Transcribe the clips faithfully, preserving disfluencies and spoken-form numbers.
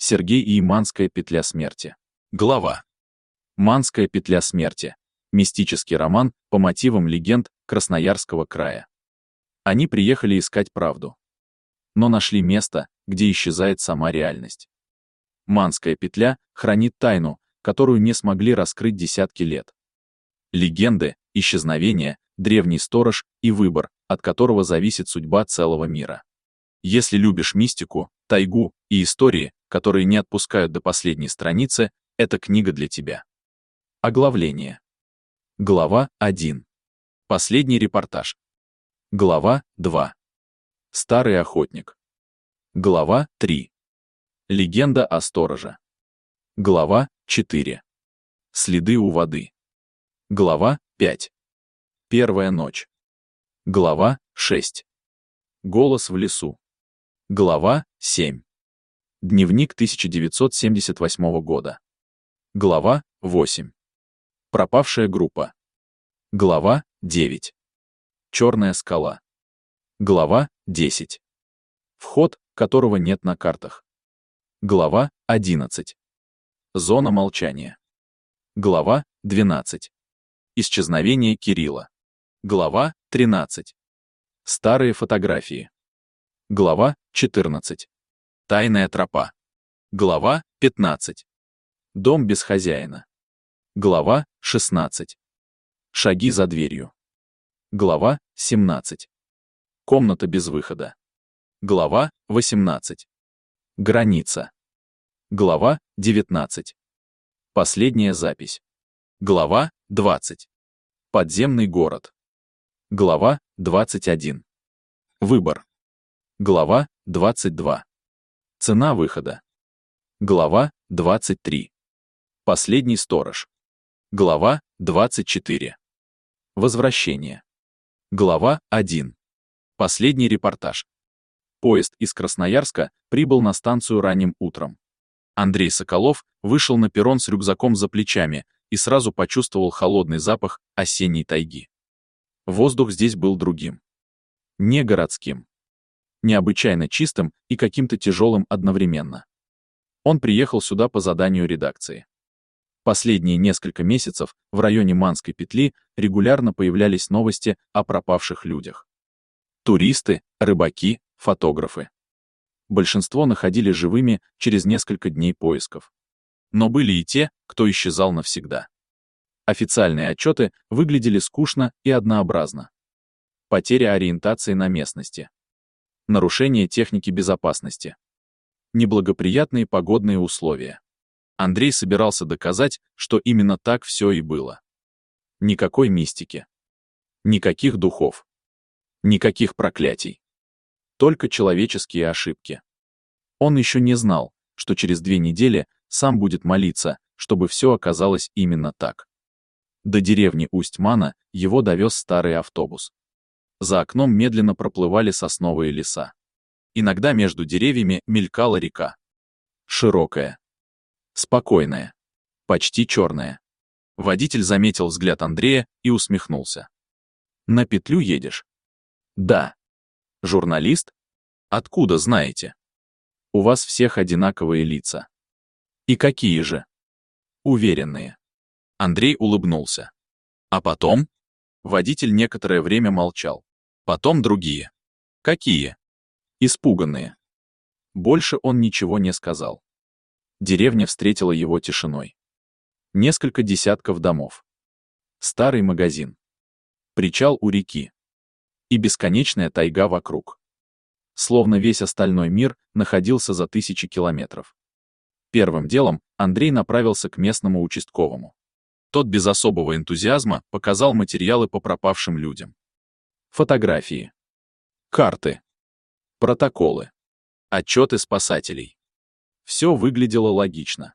Сергей и Манская петля смерти. Глава. Манская петля смерти. Мистический роман по мотивам легенд Красноярского края. Они приехали искать правду. Но нашли место, где исчезает сама реальность. Манская петля хранит тайну, которую не смогли раскрыть десятки лет. Легенды, исчезновения, древний сторож и выбор, от которого зависит судьба целого мира. Если любишь мистику, тайгу и истории, которые не отпускают до последней страницы, эта книга для тебя. Оглавление. Глава один. Последний репортаж. Глава два. Старый охотник. Глава три. Легенда о стороже. Глава четыре. Следы у воды. Глава пять. Первая ночь. Глава шесть. Голос в лесу. Глава семь. Дневник тысяча девятьсот семьдесят восьмого года. Глава восемь. Пропавшая группа. Глава девять. Черная скала. Глава десять. Вход, которого нет на картах. Глава одиннадцать. Зона молчания. Глава двенадцать. Исчезновение Кирилла. Глава тринадцать. Старые фотографии. Глава четырнадцать. Тайная тропа. Глава пятнадцать. Дом без хозяина. Глава шестнадцать. Шаги за дверью. Глава семнадцать. Комната без выхода. Глава восемнадцать. Граница. Глава девятнадцать. Последняя запись. Глава двадцать. Подземный город. Глава двадцать один. Выбор. Глава двадцать два. Цена выхода. Глава двадцать три. Последний сторож. Глава двадцать четыре. Возвращение. Глава один. Последний репортаж. Поезд из Красноярска прибыл на станцию ранним утром. Андрей Соколов вышел на перрон с рюкзаком за плечами и сразу почувствовал холодный запах осенней тайги. Воздух здесь был другим. Не городским. Необычайно чистым и каким-то тяжелым одновременно. Он приехал сюда по заданию редакции. Последние несколько месяцев в районе Манской петли регулярно появлялись новости о пропавших людях. Туристы, рыбаки, фотографы. Большинство находили живыми через несколько дней поисков. Но были и те, кто исчезал навсегда. Официальные отчеты выглядели скучно и однообразно. Потеря ориентации на местности. Нарушение техники безопасности. Неблагоприятные погодные условия. Андрей собирался доказать, что именно так все и было. Никакой мистики. Никаких духов. Никаких проклятий. Только человеческие ошибки. Он еще не знал, что через две недели сам будет молиться, чтобы все оказалось именно так. До деревни Усть-Мана его довез старый автобус. За окном медленно проплывали сосновые леса. Иногда между деревьями мелькала река. Широкая. Спокойная. Почти черная. Водитель заметил взгляд Андрея и усмехнулся. «На петлю едешь?» «Да». «Журналист? Откуда знаете?» «У вас всех одинаковые лица». «И какие же?» «Уверенные». Андрей улыбнулся. «А потом?» Водитель некоторое время молчал. «Потом другие». «Какие?» «Испуганные». Больше он ничего не сказал. Деревня встретила его тишиной. Несколько десятков домов. Старый магазин. Причал у реки. И бесконечная тайга вокруг. Словно весь остальной мир находился за тысячи километров. Первым делом Андрей направился к местному участковому. Тот без особого энтузиазма показал материалы по пропавшим людям. Фотографии. Карты. Протоколы. Отчеты спасателей. Все выглядело логично.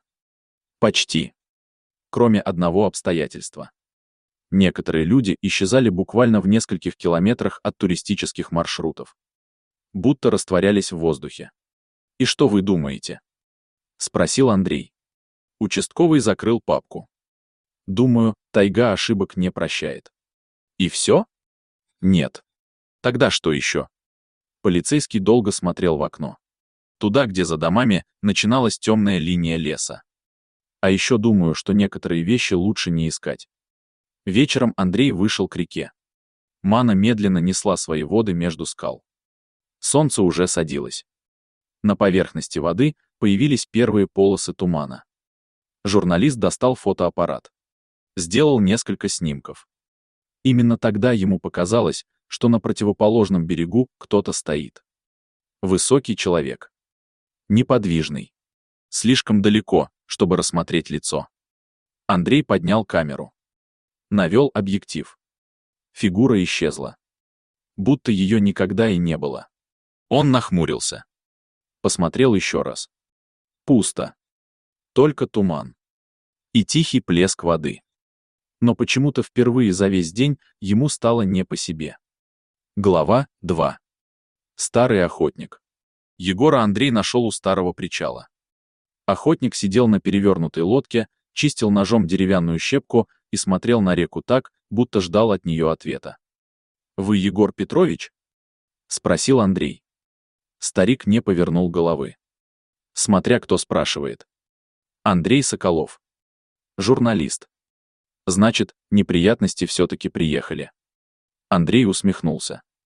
Почти. Кроме одного обстоятельства. Некоторые люди исчезали буквально в нескольких километрах от туристических маршрутов. Будто растворялись в воздухе. «И что вы думаете?» — спросил Андрей. Участковый закрыл папку. «Думаю, тайга ошибок не прощает». «И все?» «Нет». «Тогда что еще?» Полицейский долго смотрел в окно. Туда, где за домами начиналась темная линия леса. А еще думаю, что некоторые вещи лучше не искать. Вечером Андрей вышел к реке. Мана медленно несла свои воды между скал. Солнце уже садилось. На поверхности воды появились первые полосы тумана. Журналист достал фотоаппарат. Сделал несколько снимков. Именно тогда ему показалось, что на противоположном берегу кто-то стоит. Высокий человек. Неподвижный. Слишком далеко, чтобы рассмотреть лицо. Андрей поднял камеру. Навел объектив. Фигура исчезла. Будто ее никогда и не было. Он нахмурился. Посмотрел еще раз. Пусто. Только туман. И тихий плеск воды. Но почему-то впервые за весь день ему стало не по себе. Глава два. Старый охотник. Егора Андрей нашел у старого причала. Охотник сидел на перевернутой лодке, чистил ножом деревянную щепку и смотрел на реку так, будто ждал от нее ответа. «Вы Егор Петрович?» — спросил Андрей. Старик не повернул головы. Смотря кто спрашивает. Андрей Соколов. Журналист. Значит, неприятности все-таки приехали. Андрей усмехнулся.